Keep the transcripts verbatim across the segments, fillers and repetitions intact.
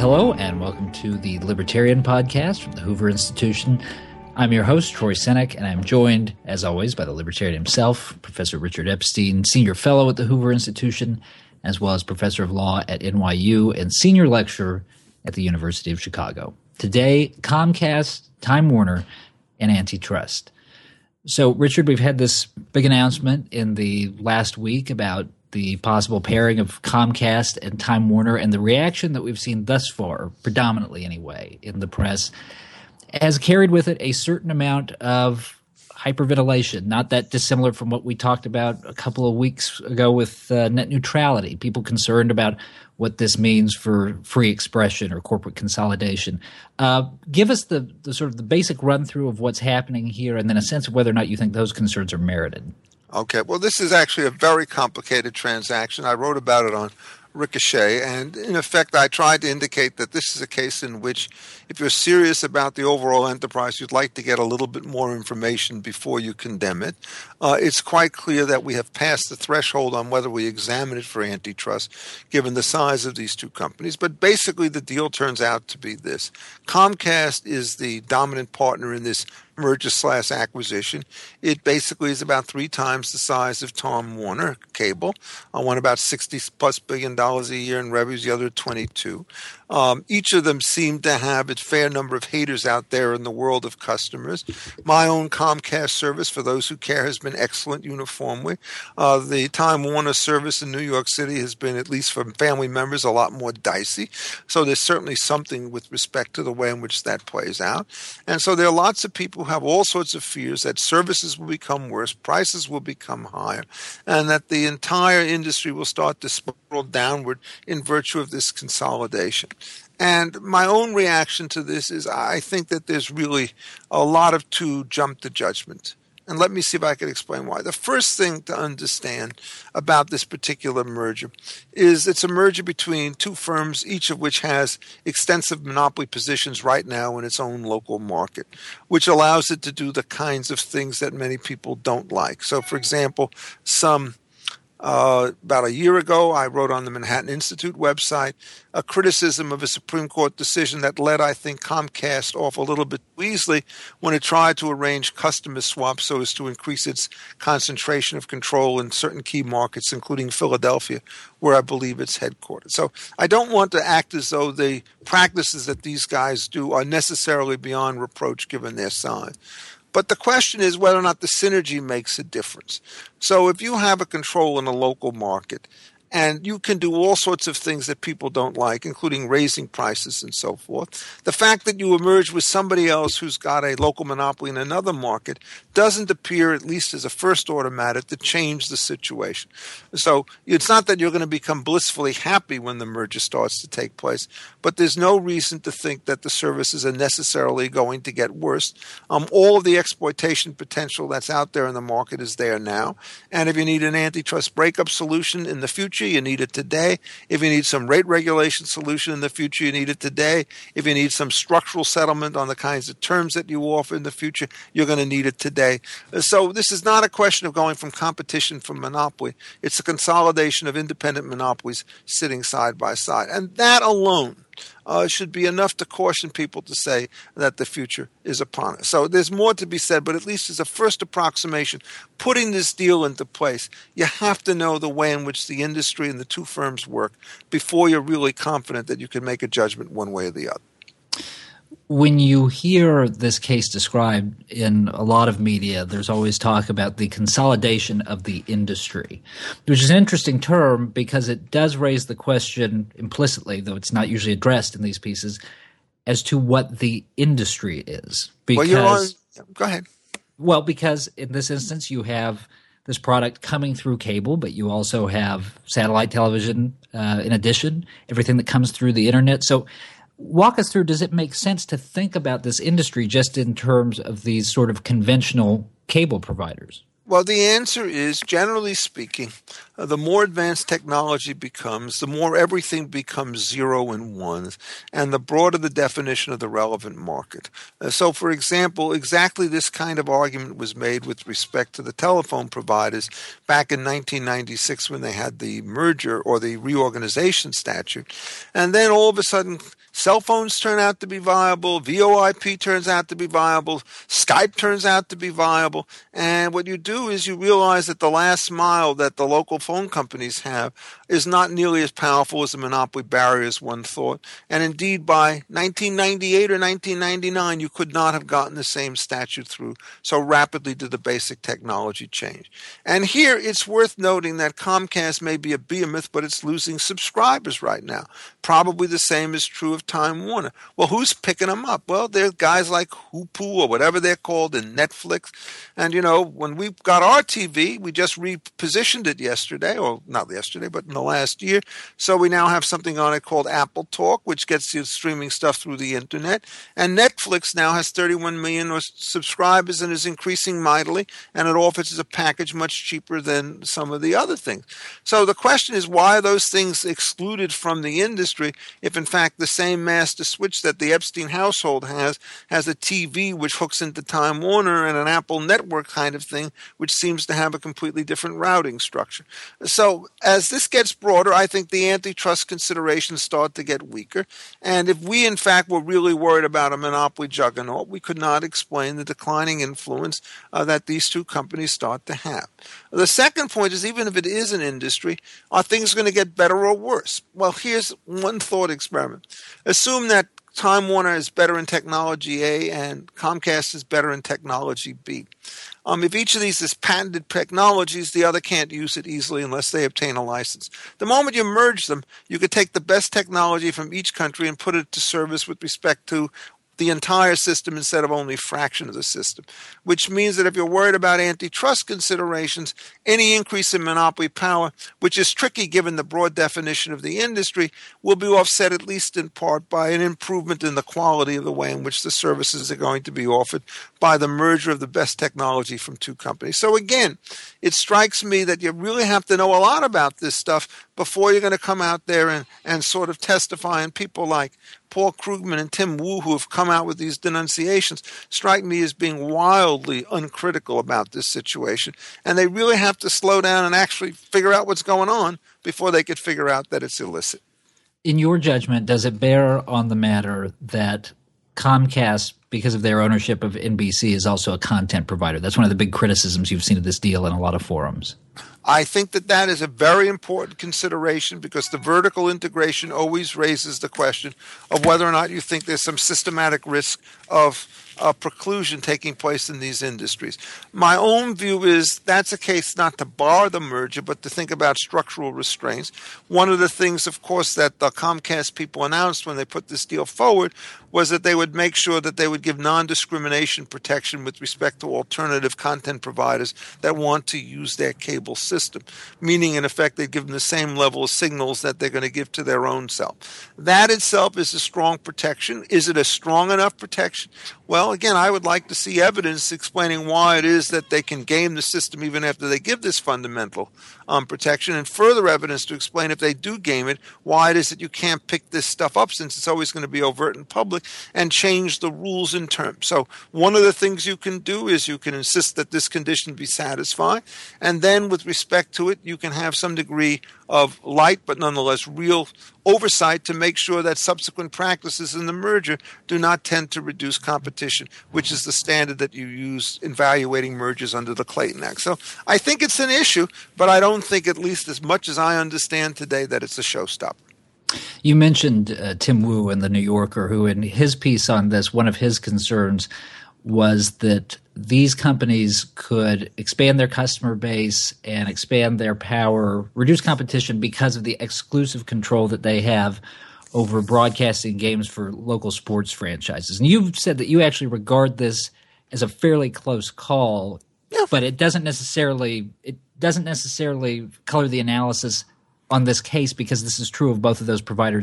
Hello, and welcome to the Libertarian Podcast from the Hoover Institution. I'm your host, Troy Senik, and I'm joined, as always, by the Libertarian himself, Professor Richard Epstein, Senior Fellow at the Hoover Institution, as well as Professor of Law at N Y U and Senior Lecturer at the University of Chicago. Today, Comcast, Time Warner, and antitrust. So, Richard, we've had this big announcement in the last week about the possible pairing of Comcast and Time Warner, and the reaction that we've seen thus far, predominantly anyway, in the press, has carried with it a certain amount of hyperventilation, not that dissimilar from what we talked about a couple of weeks ago with uh, net neutrality, people concerned about what this means for free expression or corporate consolidation. Uh, give us the, the sort of the basic run-through of what's happening here, and then a sense of whether or not you think those concerns are merited. Okay, well, this is actually a very complicated transaction. I wrote about it on Ricochet, and in effect, I tried to indicate that this is a case in which, if you're serious about the overall enterprise, you'd like to get a little bit more information before you condemn it. Uh, it's quite clear that we have passed the threshold on whether we examine it for antitrust, given the size of these two companies. But basically, the deal turns out to be this. Comcast is the dominant partner in this merger slash acquisition. It basically is about three times the size of Time Warner Cable. Uh, one about sixty plus billion dollars a year in revenues, the other twenty-two. Um, each of them seem to have a fair number of haters out there in the world of customers. My own Comcast service, for those who care, has been excellent uniformly. Uh, the Time Warner service in New York City has been, at least for family members, a lot more dicey. So there's certainly something with respect to the way in which that plays out. And so there are lots of people who have all sorts of fears that services will become worse, prices will become higher, and that the entire industry will start to spiral downward in virtue of this consolidation. And my own reaction to this is I think that there's really a lot of to jump to judgment. And let me see if I can explain why. The first thing to understand about this particular merger is it's a merger between two firms, each of which has extensive monopoly positions right now in its own local market, which allows it to do the kinds of things that many people don't like. So, for example, some Uh, about a year ago, I wrote on the Manhattan Institute website a criticism of a Supreme Court decision that led, I think, Comcast off a little bit too easily when it tried to arrange customer swaps so as to increase its concentration of control in certain key markets, including Philadelphia, where I believe it's headquartered. So I don't want to act as though the practices that these guys do are necessarily beyond reproach given their size. But the question is whether or not the synergy makes a difference. So if you have a control in a local market, and you can do all sorts of things that people don't like, including raising prices and so forth, the fact that you emerge with somebody else who's got a local monopoly in another market doesn't appear, at least as a first-order matter, to change the situation. So it's not that you're going to become blissfully happy when the merger starts to take place, but there's no reason to think that the services are necessarily going to get worse. Um, all of the exploitation potential that's out there in the market is there now, and if you need an antitrust breakup solution in the future, you need it today. If you need some rate regulation solution in the future, you need it today. If you need some structural settlement on the kinds of terms that you offer in the future, you're going to need it today. So this is not a question of going from competition from monopoly. It's a consolidation of independent monopolies sitting side by side. And that alone Uh, should be enough to caution people to say that the future is upon us. So there's more to be said, but at least as a first approximation, putting this deal into place, you have to know the way in which the industry and the two firms work before you're really confident that you can make a judgment one way or the other. When you hear this case described in a lot of media, there's always talk about the consolidation of the industry, which is an interesting term because it does raise the question implicitly, though it's not usually addressed in these pieces, as to what the industry is. Because, well, you're on, go ahead. Well, because in this instance, you have this product coming through cable, but you also have satellite television uh, in addition, everything that comes through the internet. So walk us through, does it make sense to think about this industry just in terms of these sort of conventional cable providers? Well, the answer is, generally speaking, uh, the more advanced technology becomes, the more everything becomes zero and ones, and the broader the definition of the relevant market. Uh, so, for example, exactly this kind of argument was made with respect to the telephone providers back in nineteen ninety-six when they had the merger or the reorganization statute. And then all of a sudden, cell phones turn out to be viable, V O I P turns out to be viable, Skype turns out to be viable, and what you do is you realize that the last mile that the local phone companies have is not nearly as powerful as the monopoly barrier as one thought. And indeed, by nineteen ninety-eight or nineteen ninety-nine, you could not have gotten the same statute through. So rapidly did the basic technology change. And here it's worth noting that Comcast may be a behemoth, but it's losing subscribers right now. Probably the same is true of Time Warner. Well, who's picking them up? Well, there's guys like Hulu or whatever they're called, and Netflix. And, you know, when we got our T V, we just repositioned it yesterday, or not yesterday, but in the last year. So we now have something on it called Apple Talk, which gets you streaming stuff through the internet. And Netflix now has thirty-one million subscribers and is increasing mightily, and it offers a package much cheaper than some of the other things. So the question is, why are those things excluded from the industry if, in fact, the same master switch that the Epstein household has has a T V which hooks into Time Warner and an Apple network kind of thing, which seems to have a completely different routing structure. So as this gets broader, I think the antitrust considerations start to get weaker. And if we, in fact, were really worried about a monopoly juggernaut, we could not explain the declining influence uh, that these two companies start to have. The second point is, even if it is an industry, are things going to get better or worse? Well, here's one thought experiment. Assume that Time Warner is better in technology A and Comcast is better in technology B. Um, if each of these is patented technologies, the other can't use it easily unless they obtain a license. The moment you merge them, you could take the best technology from each country and put it to service with respect to the entire system instead of only a fraction of the system, which means that if you're worried about antitrust considerations, any increase in monopoly power, which is tricky given the broad definition of the industry, will be offset at least in part by an improvement in the quality of the way in which the services are going to be offered by the merger of the best technology from two companies. So again, it strikes me that you really have to know a lot about this stuff before you're going to come out there and, and sort of testify. And people like Paul Krugman and Tim Wu, who have come out with these denunciations, strike me as being wildly uncritical about this situation. And they really have to slow down and actually figure out what's going on before they could figure out that it's illicit. In your judgment, does it bear on the matter that Comcast, because of their ownership of N B C, is also a content provider? That's one of the big criticisms you've seen of this deal in a lot of forums. I think that that is a very important consideration because the vertical integration always raises the question of whether or not you think there's some systematic risk of uh, preclusion taking place in these industries. My own view is that's a case not to bar the merger, but to think about structural restraints. One of the things, of course, that the Comcast people announced when they put this deal forward was that they would make sure that they would give non-discrimination protection with respect to alternative content providers that want to use their cable system, meaning, in effect, they'd give them the same level of signals that they're going to give to their own self. That itself is a strong protection. Is it a strong enough protection? Well, again, I would like to see evidence explaining why it is that they can game the system even after they give this fundamental um, protection, and further evidence to explain if they do game it, why it is that you can't pick this stuff up since it's always going to be overt and public, and change the rules in terms. So one of the things you can do is you can insist that this condition be satisfied, and then with respect to it, you can have some degree of light but nonetheless real oversight to make sure that subsequent practices in the merger do not tend to reduce competition, which is the standard that you use in evaluating mergers under the Clayton Act. So I think it's an issue, but I don't think, at least as much as I understand today, that it's a showstopper. You mentioned uh, Tim Wu in The New Yorker, who in his piece on this, one of his concerns was that these companies could expand their customer base and expand their power, reduce competition because of the exclusive control that they have over broadcasting games for local sports franchises. And you've said that you actually regard this as a fairly close call, yeah. but it doesn't necessarily it doesn't necessarily color the analysis on this case because this is true of both of those providers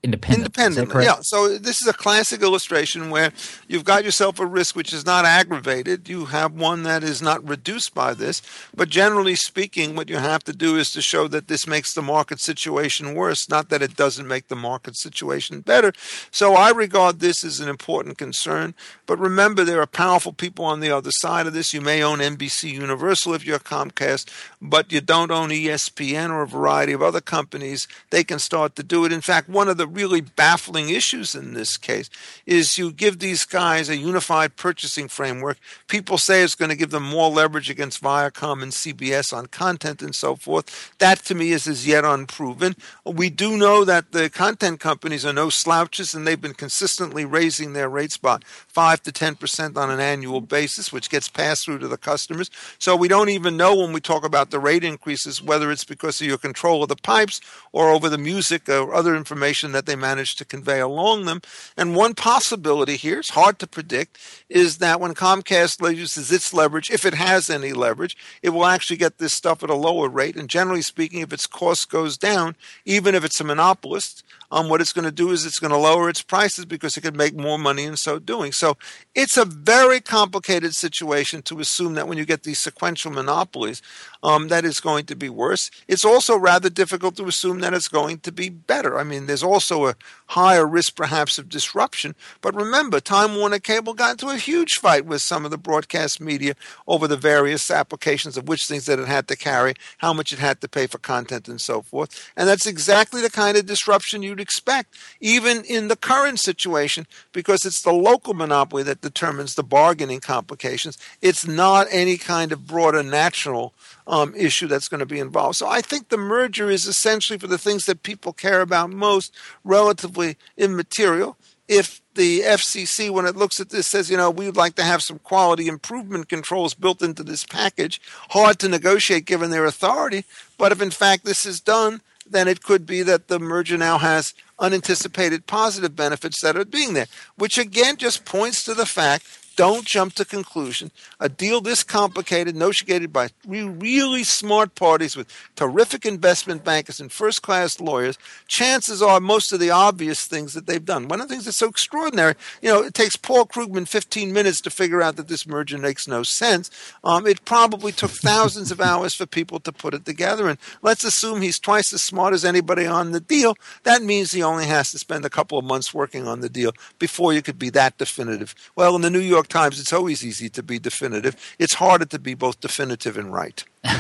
independent. Independently, yeah. So this is a classic illustration where you've got yourself a risk which is not aggravated. You have one that is not reduced by this. But generally speaking, what you have to do is to show that this makes the market situation worse, not that it doesn't make the market situation better. So I regard this as an important concern. But remember, there are powerful people on the other side of this. You may own N B C Universal if you're Comcast, but you don't own E S P N or a variety of other companies. They can start to do it. In fact, one of the really baffling issues in this case is you give these guys a unified purchasing framework. People say it's going to give them more leverage against Viacom and C B S on content and so forth. That to me is as yet unproven. We do know that the content companies are no slouches, and they've been consistently raising their rates by five to ten percent on an annual basis, which gets passed through to the customers. So we don't even know when we talk about the rate increases whether it's because of your control of the pipes or over the music or other information that they manage to convey along them. And one possibility here, it's hard to predict, is that when Comcast uses its leverage, if it has any leverage, it will actually get this stuff at a lower rate. And generally speaking, if its cost goes down, even if it's a monopolist, um, what it's going to do is it's going to lower its prices because it can make more money in so doing. So it's a very complicated situation to assume that when you get these sequential monopolies, um, that is going to be worse. It's also rather difficult to assume that it's going to be better. I mean, there's also a higher risk perhaps of disruption. But remember, Time Warner Cable got into a huge fight with some of the broadcast media over the various applications of which things that it had to carry, how much it had to pay for content and so forth. And that's exactly the kind of disruption you'd expect, even in the current situation, because it's the local monopoly that determines the bargaining complications. It's not any kind of broader national um, issue that's going to be involved. So I think the merger is essentially, for the things that people care about most, relatively immaterial. If the F C C, when it looks at this, says, you know, we'd like to have some quality improvement controls built into this package, hard to negotiate given their authority. But if in fact this is done, then it could be that the merger now has unanticipated positive benefits that are being there, which again just points to the fact, don't jump to conclusion. A deal this complicated, negotiated by really smart parties with terrific investment bankers and first-class lawyers, chances are most of the obvious things that they've done. One of the things that's so extraordinary, you know, it takes Paul Krugman fifteen minutes to figure out that this merger makes no sense. Um, it probably took thousands of hours for people to put it together. And let's assume he's twice as smart as anybody on the deal. That means he only has to spend a couple of months working on the deal before you could be that definitive. Well, in the New York Times, it's always easy to be definitive. It's harder to be both definitive and right.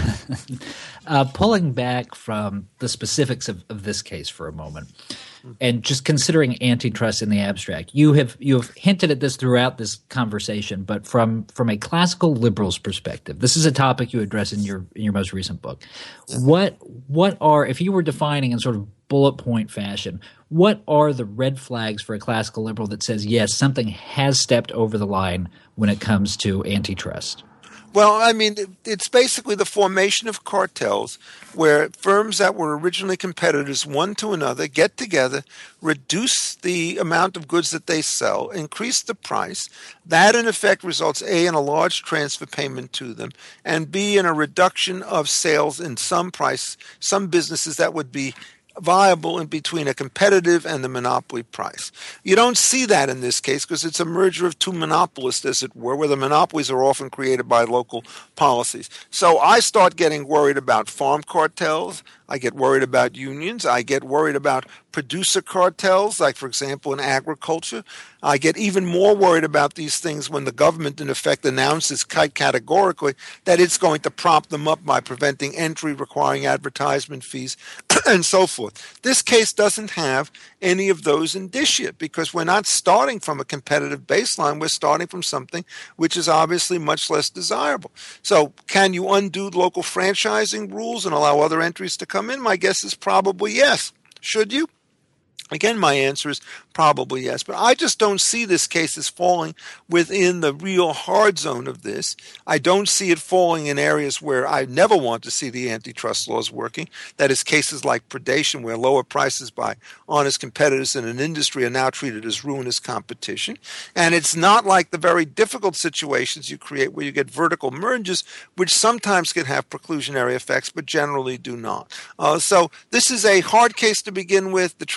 uh, pulling back from the specifics of, of this case for a moment, and just considering antitrust in the abstract, you have you have hinted at this throughout this conversation, but from from a classical liberal's perspective, this is a topic you address in your in your most recent book. What what are, if you were defining in sort of bullet point fashion, what are the red flags for a classical liberal that says, yes, something has stepped over the line when it comes to antitrust? Well, I mean, it's basically the formation of cartels where firms that were originally competitors one to another get together, reduce the amount of goods that they sell, increase the price. That, in effect, results, A, in a large transfer payment to them, and B, in a reduction of sales in some price, some businesses that would be viable in between a competitive and the monopoly price. You don't see that in this case because it's a merger of two monopolists, as it were, where the monopolies are often created by local policies. So I start getting worried about farm cartels. I get worried about unions. I get worried about producer cartels, like, for example, in agriculture. I get even more worried about these things when the government, in effect, announces quite categorically that it's going to prop them up by preventing entry, requiring advertisement fees, and so forth. This case doesn't have any of those indicia because we're not starting from a competitive baseline. We're starting from something which is obviously much less desirable. So can you undo local franchising rules and allow other entries to come in? My guess is probably yes. Should you? Again, my answer is probably yes. But I just don't see this case as falling within the real hard zone of this. I don't see it falling in areas where I never want to see the antitrust laws working. That is, cases like predation, where lower prices by honest competitors in an industry are now treated as ruinous competition. And it's not like the very difficult situations you create where you get vertical mergers, which sometimes can have preclusionary effects, but generally do not. Uh, so this is a hard case to begin with. The transition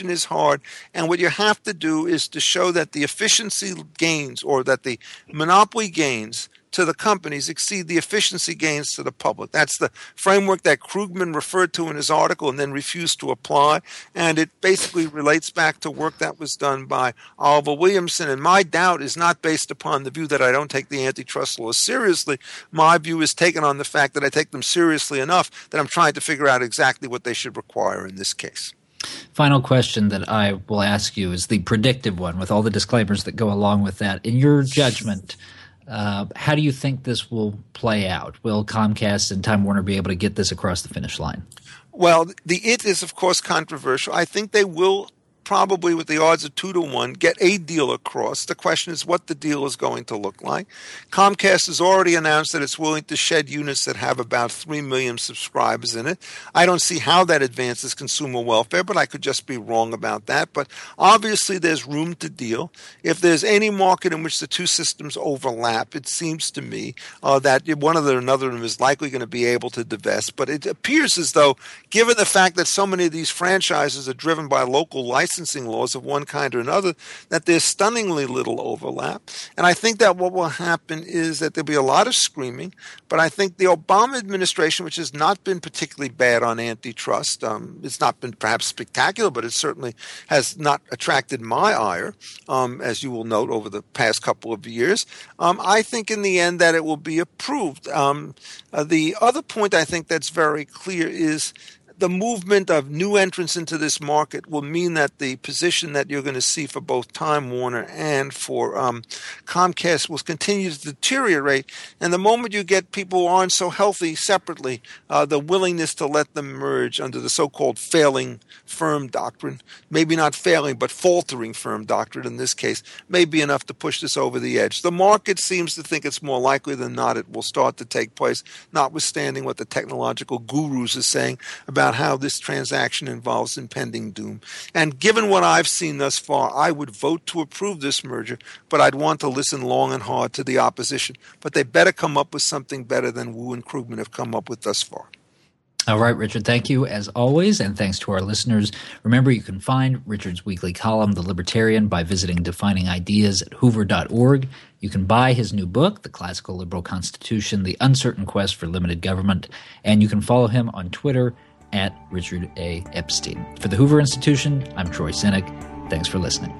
competition is hard, and what you have to do is to show that the efficiency gains or that the monopoly gains to the companies exceed the efficiency gains to the public. That's the framework that Krugman referred to in his article and then refused to apply. And it basically relates back to work that was done by Oliver Williamson. And my doubt is not based upon the view that I don't take the antitrust laws seriously. My view is taken on the fact that I take them seriously enough that I'm trying to figure out exactly what they should require in this case. Final question that I will ask you is the predictive one with all the disclaimers that go along with that. In your judgment, Uh, how do you think this will play out? Will Comcast and Time Warner be able to get this across the finish line? Well, the it is, of course, controversial. I think they will probably, with the odds of two to one, get a deal across. The question is what the deal is going to look like. Comcast has already announced that it's willing to shed units that have about three million subscribers in it. I don't see how that advances consumer welfare, but I could just be wrong about that. But obviously there's room to deal. If there's any market in which the two systems overlap, it seems to me uh, that one of the another of them is likely going to be able to divest. But it appears as though, given the fact that so many of these franchises are driven by local licensing laws of one kind or another, that there's stunningly little overlap. And I think that what will happen is that there'll be a lot of screaming, but I think the Obama administration, which has not been particularly bad on antitrust, um, it's not been perhaps spectacular, but it certainly has not attracted my ire, um, as you will note over the past couple of years. Um, I think in the end that it will be approved. Um, uh, the other point I think that's very clear is the movement of new entrants into this market will mean that the position that you're going to see for both Time Warner and for um, Comcast will continue to deteriorate. And the moment you get people who aren't so healthy separately, uh, the willingness to let them merge under the so-called failing firm doctrine, maybe not failing, but faltering firm doctrine in this case, may be enough to push this over the edge. The market seems to think it's more likely than not it will start to take place, notwithstanding what the technological gurus are saying about how this transaction involves impending doom. And given what I've seen thus far, I would vote to approve this merger, but I'd want to listen long and hard to the opposition. But they better come up with something better than Wu and Krugman have come up with thus far. All right, Richard, thank you as always, and thanks to our listeners. Remember, you can find Richard's weekly column, The Libertarian, by visiting Defining Ideas at hoover dot org. You can buy his new book, The Classical Liberal Constitution, The Uncertain Quest for Limited Government, and you can follow him on Twitter at Richard A. Epstein. For the Hoover Institution, I'm Troy Senik. Thanks for listening.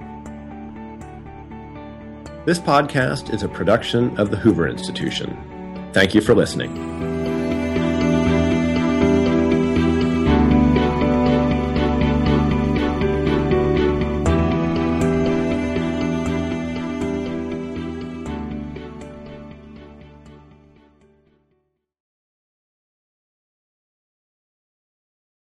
This podcast is a production of the Hoover Institution. Thank you for listening.